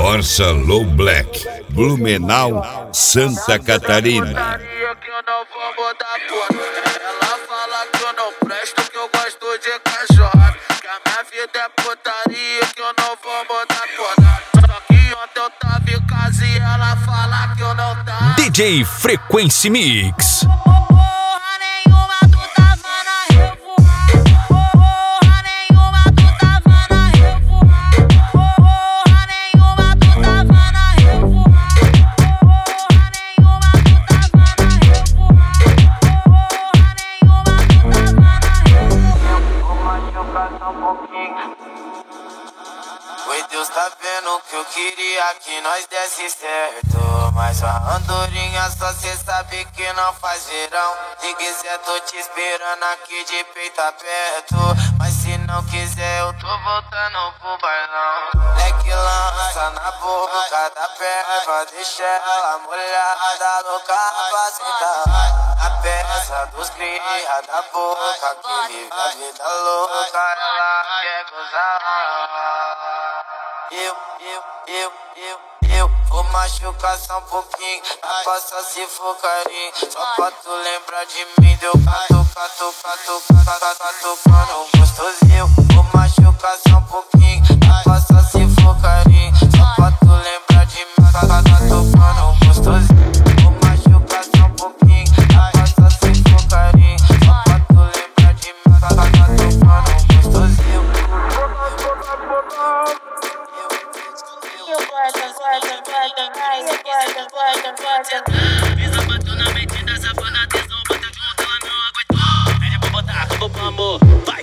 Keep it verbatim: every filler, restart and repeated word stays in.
Corsa Low Black, Blumenau, Santa Catarina. Que eu não vou mudar foto. Ela fala que eu não presto, que eu gosto de cachorro. Que a minha vida é putaria, que eu não vou mudar foto. Só que ontem eu tava em casa e ela fala que eu não tava. D J Frequency Mix. Deus tá vendo que eu queria que nós desse certo. Mas a andorinha só cê sabe que não faz verão. Se quiser tô te esperando aqui de peito aberto. Mas se não quiser eu tô voltando pro bailão. Leque lança na boca da perna, deixa ela molhada, louca pra sentar. A peça dos cria da boca que vive a vida louca, ela quer gozar. Eu, eu, eu, eu, eu vou machucar só um pouquinho, a passa se for carinho. Só pra tu lembrar de mim, deu cato, cato, cato, cato, cato, cano gostosinho. Vou machucar só um pouquinho, a passa se for carinho. Só pra tu lembrar de mim, cato, cato, cano gostosinho. Vou machucar só um pouquinho, a passa se for carinho. Só pra tu lembrar de mim, cato, cato, cano gostosinho. Pisa bateu na metida, safada, tesão, bateu junto, ela não aguentou. Pede pra botar, acabou pro amor.